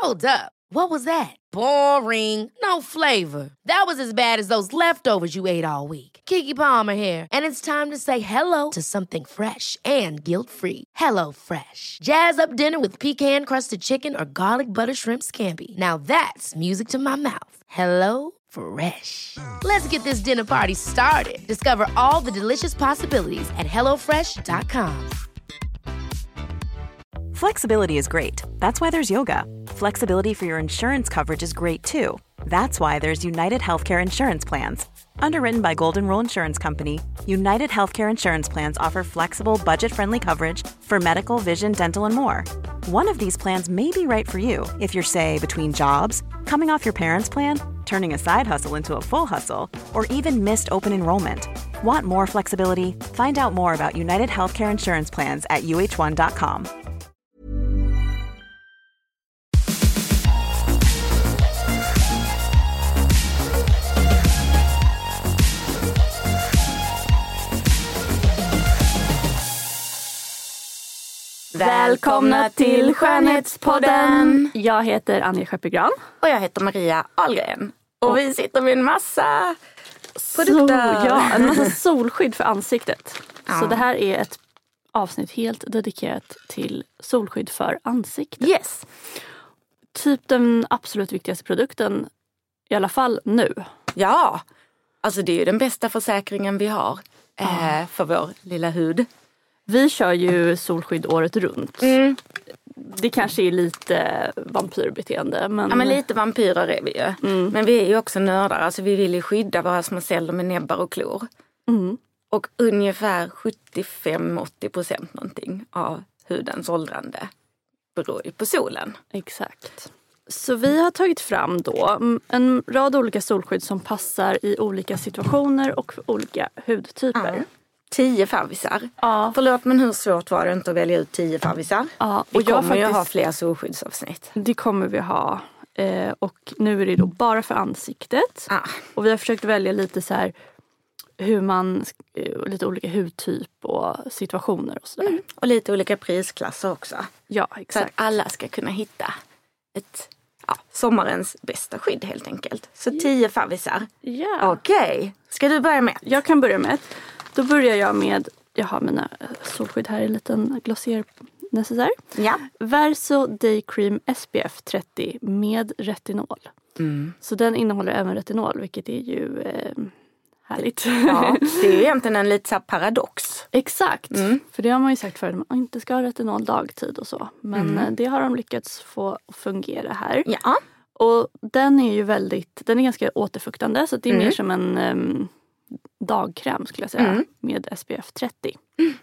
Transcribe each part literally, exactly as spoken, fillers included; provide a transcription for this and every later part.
Hold up. What was that? Boring. No flavor. That was as bad as those leftovers you ate all week. Keke Palmer here, and it's time to say hello to something fresh and guilt-free. Hello Fresh. Jazz up dinner with pecan-crusted chicken or garlic butter shrimp scampi. Now that's music to my mouth. Hello Fresh. Let's get this dinner party started. Discover all the delicious possibilities at hello fresh dot com. Flexibility is great. That's why there's yoga. Flexibility for your insurance coverage is great too. That's why there's United Healthcare Insurance Plans. Underwritten by Golden Rule Insurance Company, United Healthcare Insurance Plans offer flexible, budget-friendly coverage for medical, vision, dental, and more. One of these plans may be right for you if you're, say, between jobs, coming off your parents' plan, turning a side hustle into a full hustle, or even missed open enrollment. Want more flexibility? Find out more about United Healthcare Insurance Plans at u h one dot com. Välkomna till Skönhetspodden. Jag heter Anja Skeppegran. Och jag heter Maria Ahlgren. Och, och vi sitter med en massa produkter. Så, ja, en massa solskydd för ansiktet. Ja. Så det här är ett avsnitt helt dedikerat till solskydd för ansiktet. Yes. Typ den absolut viktigaste produkten, i alla fall nu. Ja, alltså det är ju den bästa försäkringen vi har eh, mm. för vår lilla hud. Vi kör ju solskydd året runt. Mm. Det kanske är lite vampyrbeteende. Men... Ja, men lite vampyrer är vi ju. Mm. Men vi är ju också nördar. Alltså vi vill ju skydda våra små celler med näbbar och klor. Mm. Och ungefär sjuttiofem till åttio procent någonting av hudens åldrande beror ju på solen. Exakt. Så vi har tagit fram då en rad olika solskydd som passar i olika situationer och för olika hudtyper. Ja. Tio favvisar. Ja. Förlåt, men hur svårt var det inte att välja ut tio favvisar? Ja, och vi jag kommer faktiskt, ju ha fler solskyddsavsnitt. Det kommer vi ha. Eh, och nu är det då bara för ansiktet. Ah. Och vi har försökt välja lite så här hur man, lite olika hudtyp och situationer och sådär. Mm. Och lite olika prisklasser också. Ja, exakt. Så att alla ska kunna hitta ett, ja, sommarens bästa skydd helt enkelt. Så tio favvisar. Ja. Okej, okay. Ska du börja med? Jag kan börja med. Då börjar jag med, jag har mina solskydd här i en liten glosser necessär. Ja. Verso Day Cream S P F trettio med retinol. Mm. Så den innehåller även retinol, vilket är ju eh, härligt. Ja, det är ju egentligen en lite så här paradox. Exakt, mm. för det har man ju sagt förut, att man inte ska ha retinol dagtid och så. Men mm. det har de lyckats få att fungera här. Ja. Och den är ju väldigt, den är ganska återfuktande, så det är mm. mer som en... Um, dagkräm skulle jag säga, mm. med S P F trettio. Mm.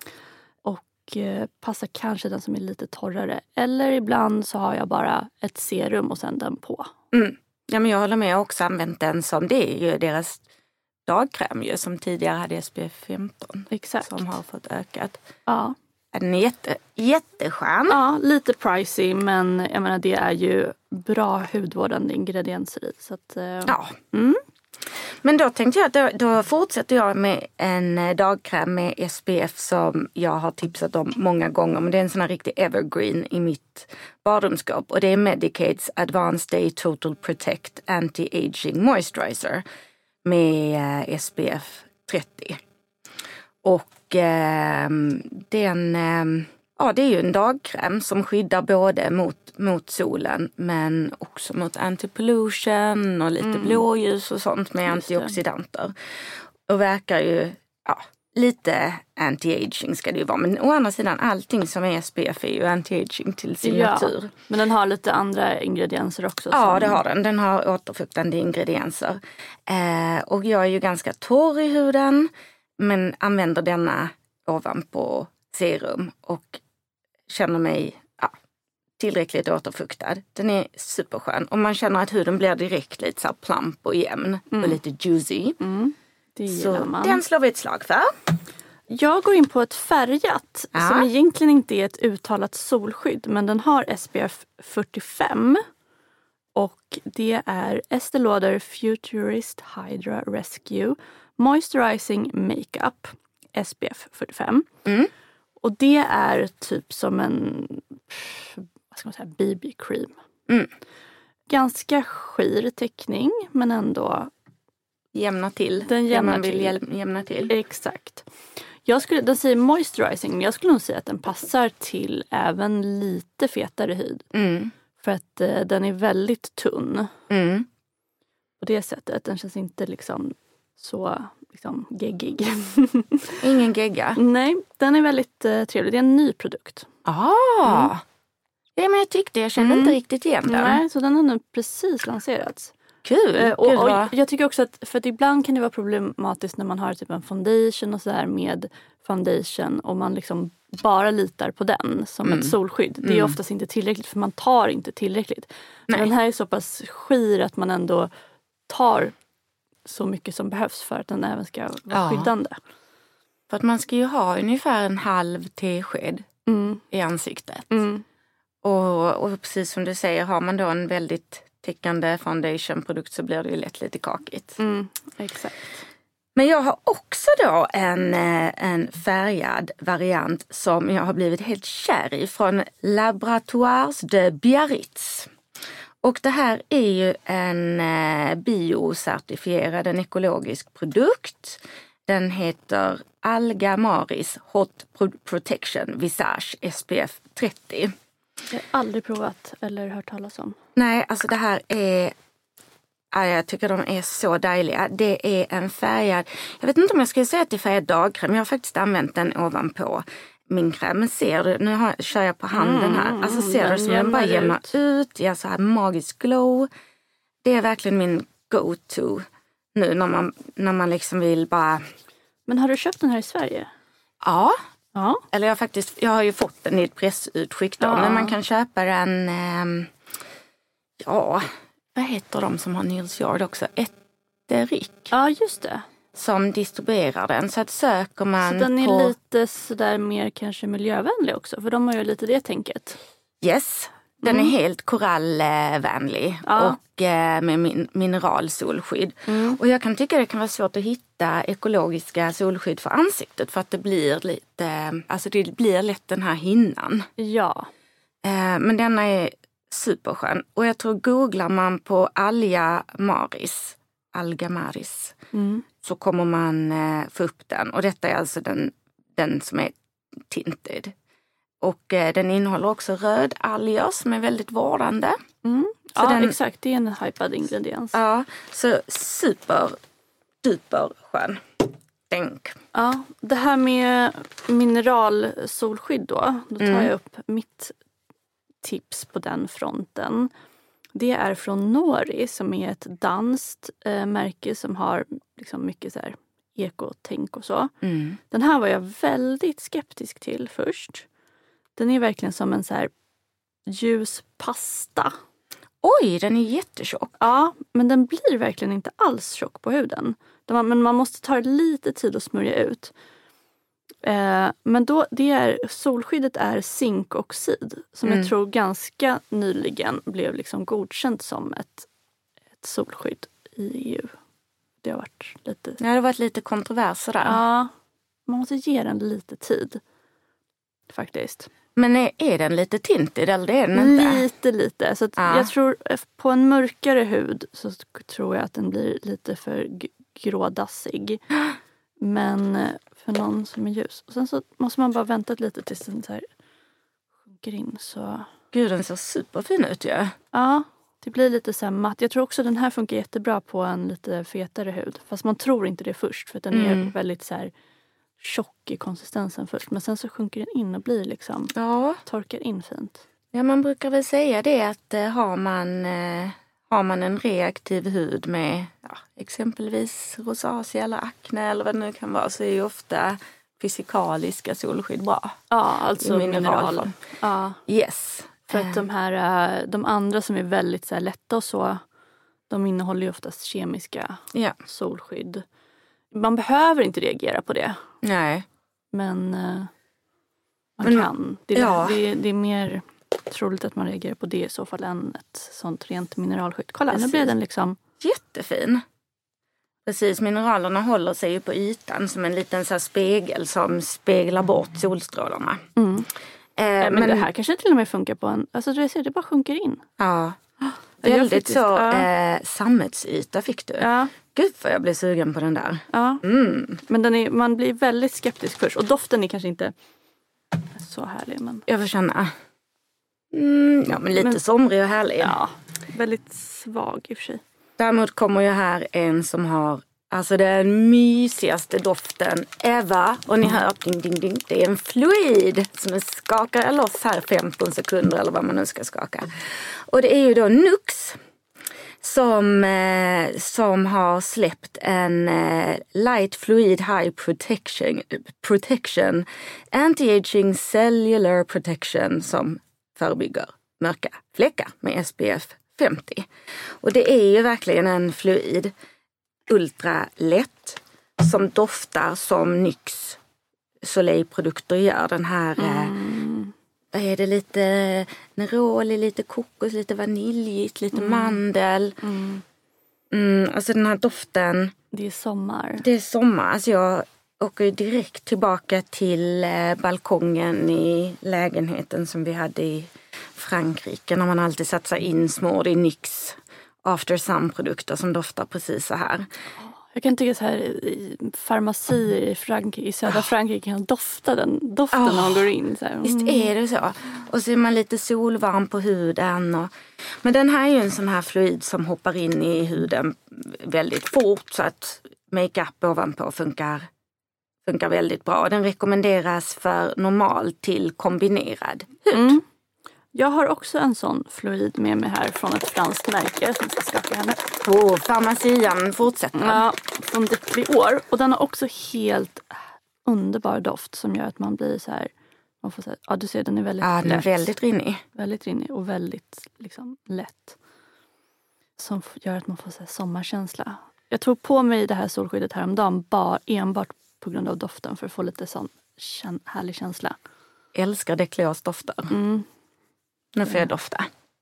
Och eh, passar kanske den som är lite torrare. Eller ibland så har jag bara ett serum och sen den på. Mm. Ja, men jag håller med, jag har också använt den som, det är ju deras dagkräm ju, som tidigare hade S P F femton. Exakt. Som har fått ökat. Ja. Den är jätte, jätteskön. Ja, lite pricey, men jag menar det är ju bra hudvårdande ingredienser i. Så att, eh, ja. Mm. Men då tänkte jag att då, då fortsätter jag med en dagkräm med S P F som jag har tipsat om många gånger. Men det är en sån här riktig evergreen i mitt badrumsskåp. Och det är Medicates Advanced Day Total Protect Anti-Aging Moisturizer med S P F trettio. Och eh, den, eh, ja, det är ju en dagkräm som skyddar både mot, mot solen men också mot antipollution och lite mm. blåljus och sånt med Just antioxidanter. Det. Och verkar ju, ja, lite anti-aging ska det ju vara. Men å andra sidan, allting som är S P F är ju anti-aging till sin ja, natur. Men den har lite andra ingredienser också. Ja, som... det har den. Den har återfuktande ingredienser. Eh, och jag är ju ganska torr i huden. Men använder denna ovanpå serum och känner mig ja, tillräckligt återfuktad. Den är superskön. Och man känner att huden blir direkt lite så här plump och jämn. Mm. Och lite juicy. Mm. Det så man. Den slår vi ett slag för. Jag går in på ett färgat ja. som egentligen inte är ett uttalat solskydd. Men den har S P F fyrtiofem. Och det är Estée Lauder Futurist Hydra Rescue Moisturizing Makeup S P F fyrtiofem. Mm. Och det är typ som en vad ska man säga, B B-cream. Mm. Ganska skir täckning men ändå jämna till. Den jämnar man vill till. Jäm, jämna till. Exakt. Jag skulle, den säger moisturizing men jag skulle nog säga att den passar till även lite fetare hud. Mm. För att eh, den är väldigt tunn. Mm. På det sättet. Den känns inte liksom så liksom geggig. Ingen gegga. Nej, den är väldigt eh, trevlig. Det är en ny produkt. Ah. Mm. Ja, men jag tyckte, jag kände Mm. inte riktigt igen den. Nej, så den har nu precis lanserats. Kul. Eh, och, Gud, och vad- jag tycker också att, för att ibland kan det vara problematiskt när man har typ en foundation och så här med foundation och man liksom bara litar på den som Mm. ett solskydd. Det är Mm. oftast inte tillräckligt för man tar inte tillräckligt. Men Nej. den här är så pass skir att man ändå tar så mycket som behövs för att den även ska vara Ja. skyddande. För att man ska ju ha ungefär en halv tesked Mm. i ansiktet. Mm. Och, och precis som du säger, har man då en väldigt täckande foundationprodukt så blir det ju lätt lite kakigt. Mm. Exakt. Men jag har också då en, eh, en färgad variant som jag har blivit helt kär i från Laboratoires de Biarritz. Och det här är ju en eh, biocertifierad, en ekologisk produkt. Den heter Alga Maris Hot Pro- Protection Visage S P F trettio. Jag har aldrig provat eller hört talas om. Nej, alltså det här är... Ja, jag tycker de är så dejliga. Det är en färgad... Jag vet inte om jag skulle säga att det är färgad dagkräm. Jag har faktiskt använt den ovanpå min kräm. Men ser du, nu har, kör jag på handen här. Alltså ser den du som den bara jämnar jämnar ut. ut. Ja, så här magisk glow. Det är verkligen min go-to nu när man, när man liksom vill bara... Men har du köpt den här i Sverige? Ja, Ja. eller jag har faktiskt... Jag har ju fått den i ett pressutskick då. Ja. Men man kan köpa den... ehm, ja, vad heter de som har Nils Yard också? Eterik. Ja, just det. Som distribuerar den. Så att söker man Så den är på... lite sådär mer kanske miljövänlig också. För de har ju lite det tänket. Yes, den Mm. är helt korallvänlig. Ja. Och eh, med min mineralsolskydd. Mm. Och jag kan tycka det kan vara svårt att hitta ekologiska solskydd för ansiktet. För att det blir lite... Alltså det blir lätt den här hinnan. Ja. Eh, men denna är superskön. Och jag tror googlar man på Alga Maris. Alga Maris. Mm. Så kommer man eh, få upp den. Och detta är alltså den, den som är tinted. Och eh, den innehåller också rödalger som är väldigt vårdande. Mm. Så Ja, den- exakt. Det är en hypad ingrediens. Ja, så super, duper skön. Tänk. Ja, det här med mineralsolskydd då. Då tar Mm. jag upp mitt tips på den fronten. Det är från Nori som är ett danskt eh, märke som har liksom mycket så här ekotänk och så. Mm. Den här var jag väldigt skeptisk till först. Den är verkligen som en så här ljus pasta. Oj, den är jättetjock. Ja, men den blir verkligen inte alls tjock på huden. Den- Men man måste ta lite tid att smörja ut. Eh, men då, det är, solskyddet är zinkoxid som Mm. jag tror ganska nyligen blev liksom godkänt som ett, ett solskydd i E U. Det har varit lite... Ja, det har varit lite kontroverser där. Ja, man måste ge den lite tid. Faktiskt. Men är, är den lite tinted eller det är den inte? Lite, lite. Så att Ja. jag tror på en mörkare hud så tror jag att den blir lite för g- grådassig. Men eh, för någon som är ljus. Och sen så måste man bara vänta lite tills den så här sjunker in. Så Gud, den ser superfin ut ju. ja, det blir lite så här matt. Jag tror också den här funkar jättebra på en lite fetare hud. Fast man tror inte det först. För att den Mm. är väldigt så här tjock i konsistensen först. Men sen så sjunker den in och blir liksom, Ja. torkar in fint. Ja, man brukar väl säga det att eh, har, man, eh, har man en reaktiv hud med ja, exempelvis rosacea eller akne eller vad det nu kan vara så är ju ofta fysikaliska solskydd bra. Ja, alltså I mineral. mineralform. Ja, Yes. för att de här, eh, de andra som är väldigt så här lätta och så, de innehåller ju oftast kemiska Ja. solskydd. Man behöver inte reagera på det, Nej. men eh, man Men- kan. Det är, ja. det, är, det är mer troligt att man reagerar på det i så fall än ett sånt rent mineralskydd. Kolla, nu Precis. blir den liksom... Jättefin. Precis, mineralerna håller sig ju på ytan som en liten så här spegel som speglar bort solstrålarna. Mm. Eh, men, men det här kanske till och med funkar på en... Alltså du ser, det bara sjunker in. Ja. Väldigt faktiskt, så ja. eh, sammetsyta fick du. Ja. Gud vad jag blev sugen på den där. Ja. Mm. Men den är, man blir väldigt skeptisk först. Och doften är kanske inte så härlig. Men... Jag får känna. Mm, ja, men lite men, somrig och härlig. Ja, väldigt svag i och för sig. Däremot kommer jag här en som har alltså den mysigaste doften ever. Och ni hör ding, ding, ding. Det är en fluid som skakar loss här femton sekunder eller vad man nu ska skaka. Och det är ju då Nux som, eh, som har släppt en eh, Light Fluid High Protection, protection Anti-Aging Cellular Protection som förebygger mörka fläckar med S P F femtio. Och det är ju verkligen en fluid, ultra lätt, som doftar som Nyx Soleil-produkter gör. Den här, mm. vad är det, lite neroli, lite kokos, lite vaniljigt, lite mm. mandel. Mm. Mm, alltså den här doften. Det är sommar. Det är sommar. Alltså jag åker ju direkt tillbaka till eh, balkongen i lägenheten som vi hade i Frankrike. När man alltid satsar in små i Nyx After Sun-produkter som doftar precis så här. Jag kan tycka så här i farmacier i, Frankrike, i södra oh. Frankrike kan dofta den doften oh. när man går in. Så här. Mm. Visst är det så. Och så är man lite solvarm på huden. Och... Men den här är ju en sån här fluid som hoppar in i huden väldigt fort så att makeup ovanpå funkar, funkar väldigt bra. Den rekommenderas för normal till kombinerad hud. Mm. Jag har också en sån fluid med mig här från ett franskt märke som ska skaka henne. Åh, oh, farmacian fortsätter. Ja, från Declior. Och den har också helt underbar doft som gör att man blir så här, man får säga, ja du ser den är väldigt ja, lätt. Den är väldigt rinnig. Väldigt rinnig och väldigt liksom lätt. Som gör att man får så här sommarkänsla. Jag tog på mig det här solskyddet häromdagen bara enbart på grund av doften för att få lite sån kän- härlig känsla. Älskar Decliors dofter. Mm. Nu får jag dofta.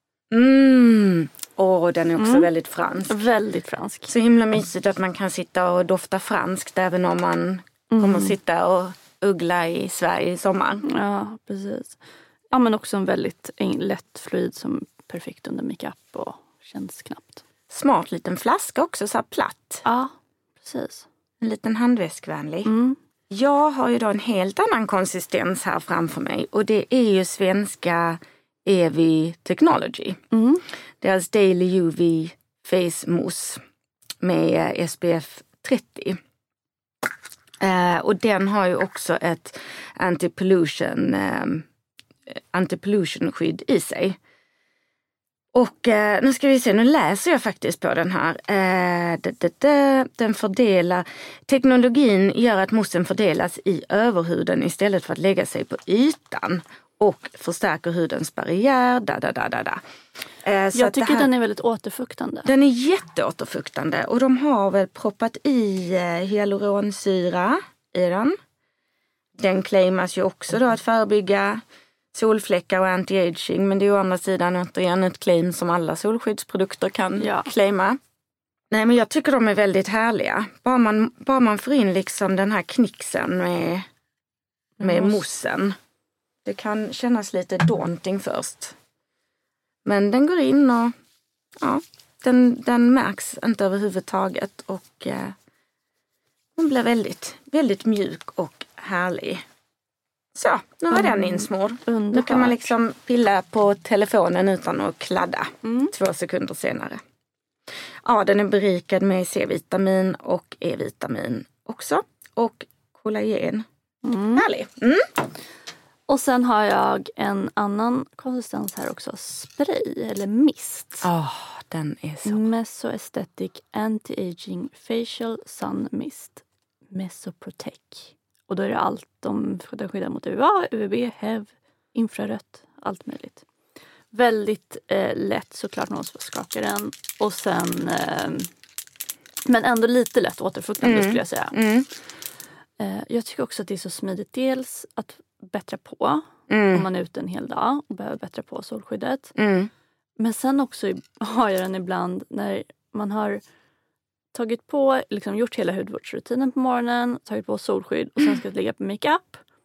Mm. Åh, den är också mm. väldigt fransk. Väldigt fransk. Så himla mysigt att man kan sitta och dofta franskt även om man mm. kommer att sitta och uggla i Sverige i sommar. Ja, precis. Ja, men också en väldigt lätt fluid som är perfekt under makeup och känns knappt. Smart liten flaska också, så här platt. Ja, precis. En liten handväskvänlig. Mm. Jag har ju då en helt annan konsistens här framför mig. Och det är ju svenska Evi Technology. Mm. Deras Daily U V Face Mousse med S P F trettio. Eh, och den har ju också ett anti-pollution, eh, anti-pollution skydd i sig. Och eh, nu ska vi se, nu läser jag faktiskt på den här. Eh, det, det, det, den fördelar, teknologin gör att moussen fördelas i överhuden istället för att lägga sig på ytan. Och förstärker hudens barriär. Da, da, da, da, da. Eh, så jag tycker här, den är väldigt återfuktande. Den är jätteåterfuktande. Och de har väl proppat i eh, hyaluronsyra i den. Den claimas ju också då att förebygga solfläckar och anti-aging. Men det är ju å andra sidan återigen ett claim som alla solskyddsprodukter kan ja. claima. Nej, men jag tycker de är väldigt härliga. Bara man, bara man får in liksom den här knixen med, med mm. moussen. Det kan kännas lite daunting först. Men den går in och ja, den, den märks inte överhuvudtaget. Och eh, den blir väldigt, väldigt mjuk och härlig. Så, nu var mm. den insmord. Underbart. Nu kan man liksom pilla på telefonen utan att kladda mm. två sekunder senare. Ja, den är berikad med C-vitamin och E-vitamin också. Och kollagen. Mm. Härlig. Mm. Och sen har jag en annan konsistens här också. Spray eller mist. Ja, oh, den är så. Mesoaesthetic Anti-Aging Facial Sun Mist. Mesoprotect. Och då är det allt de skyddar mot U V A, U V B, H E V, infrarött, allt möjligt. Väldigt eh, lätt såklart när man skakar den. Och sen, eh, men ändå lite lätt återfuktande mm. skulle jag säga. Mm. Eh, jag tycker också att det är så smidigt. Dels att bättra på mm. om man är ute en hel dag och behöver bättra på solskyddet. Mm. Men sen också har jag den ibland när man har tagit på, liksom gjort hela hudvårdsrutinen på morgonen, tagit på solskydd och sen ska det ligga på makeup.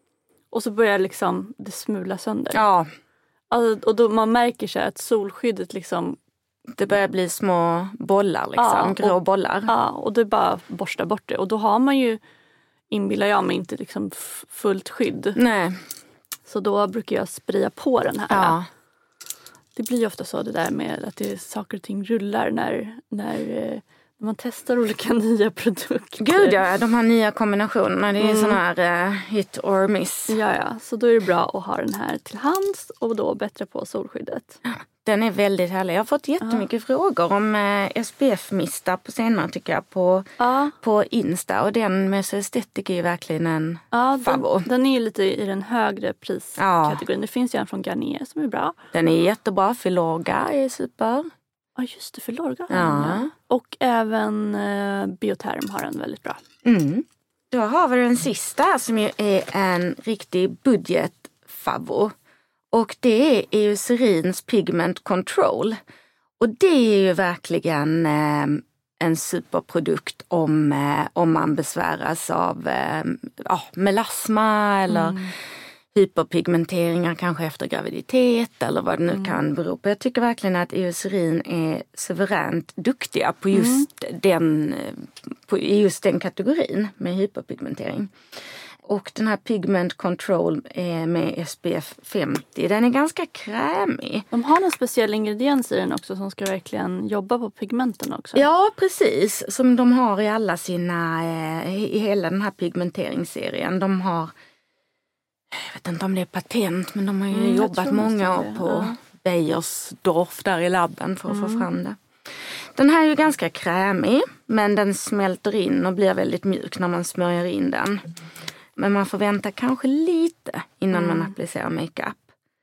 Och så börjar liksom det smula sönder. Ja. Alltså, och då man märker sig att solskyddet liksom... Det börjar bli små bollar liksom, ja, grå och, bollar. Ja, och det bara borstar bort det. Och då har man ju, inbillar jag mig, inte liksom f- fullt skydd. Nej. Så då brukar jag spraya på den här. Ja. Det blir ju ofta så det där med att det, saker och ting rullar när, när, när man testar olika nya produkter. Gud ja, de här nya kombinationerna, det är mm. sån här uh, hit or miss. Ja, ja, så då är det bra att ha den här till hands och då bättre på solskyddet. Den är väldigt härlig. Jag har fått jättemycket ja. frågor om eh, S P F-mistar på senare tycker jag på, ja. på Insta. Och den med Aesthetic är ju verkligen en ja, favor. Den, den är ju lite i den högre priskategorin. Ja. Det finns ju en från Garnier som är bra. Den är jättebra. Filorga är super. Ja just det, Filorga har ja. den. Och även eh, Bioterm har den väldigt bra. Mm. Då har vi den sista som ju är en riktig budgetfavor. Och det är Eucerins Pigment Control. Och det är ju verkligen eh, en superprodukt om, eh, om man besväras av eh, ja, melasma eller mm. hyperpigmenteringar kanske efter graviditet eller vad det nu mm. kan bero på. Jag tycker verkligen att Eucerin är suveränt duktiga på just, mm. den, på just den kategorin med hyperpigmentering. Och den här Pigment Control med S P F femtio, den är ganska krämig. De har en speciell ingrediens i den också som ska verkligen jobba på pigmenten också. Ja, precis. Som de har i alla sina, i hela den här pigmenteringsserien. De har, jag vet inte om det är patent, men de har ju mm, jobbat många år på ja. Beiersdorf där i labben för att mm. få fram det. Den här är ju ganska krämig, men den smälter in och blir väldigt mjuk när man smörjer in den. Men man får vänta kanske lite innan mm. man applicerar makeup.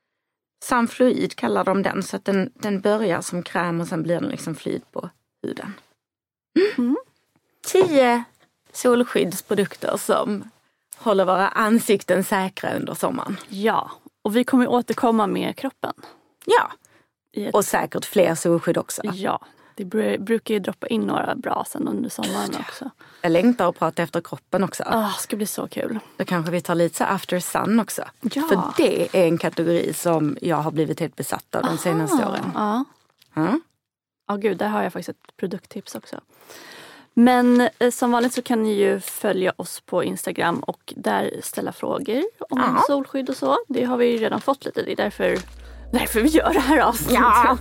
Sunfluid kallar de den, så att den, den börjar som kräm och sen blir den liksom fluid på huden. Mm. Tio solskyddsprodukter som håller våra ansikten säkra under sommaren. Ja, och vi kommer återkomma med kroppen. Ja, ett... och säkert fler solskydd också. Ja, det br- brukar ju droppa in några bra sen under sommaren också. Jag längtar att prata efter kroppen också. Ja, oh, ska bli så kul. Då kanske vi tar lite så after sun också. Ja. För det är en kategori som jag har blivit helt besatt av de Aha, senaste åren. Ja. Ja, oh, gud, där har jag faktiskt ett produkttips också. Men eh, som vanligt så kan ni ju följa oss på Instagram och där ställa frågor om ja. solskydd och så. Det har vi ju redan fått lite, det är därför, därför vi gör det här avsnittet. Ja.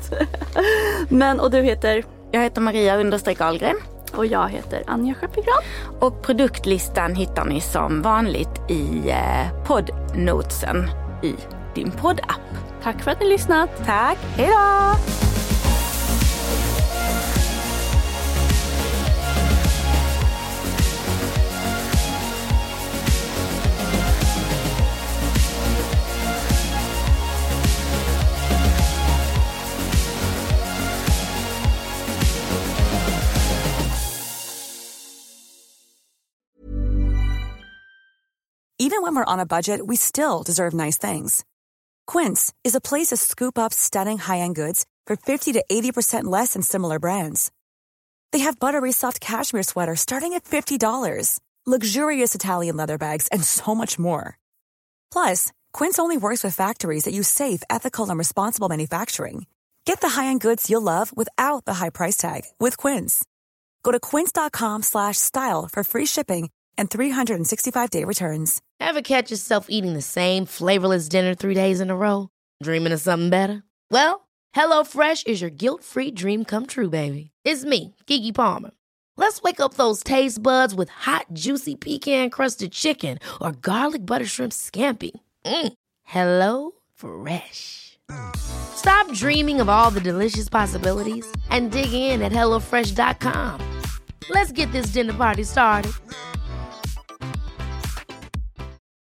Men, och du heter? Jag heter Maria understreck Ahlgren. Och jag heter Anja Schappigran. Och produktlistan hittar ni som vanligt i eh, poddnotesen i din poddapp. Tack för att ni lyssnat. Tack, hej då! Even when we're on a budget, we still deserve nice things. Quince is a place to scoop up stunning high-end goods for fifty to eighty percent less than similar brands. They have buttery soft cashmere sweaters starting at fifty dollars, luxurious Italian leather bags, and so much more. Plus, Quince only works with factories that use safe, ethical, and responsible manufacturing. Get the high-end goods you'll love without the high price tag with Quince. Go to quince.com slash style for free shipping and three sixty-five day returns. Ever catch yourself eating the same flavorless dinner three days in a row? Dreaming of something better? Well, HelloFresh is your guilt-free dream come true, baby. It's me, Keke Palmer. Let's wake up those taste buds with hot, juicy pecan-crusted chicken or garlic butter shrimp scampi. Mm. Hello Fresh. Stop dreaming of all the delicious possibilities and dig in at hello fresh dot com. Let's get this dinner party started.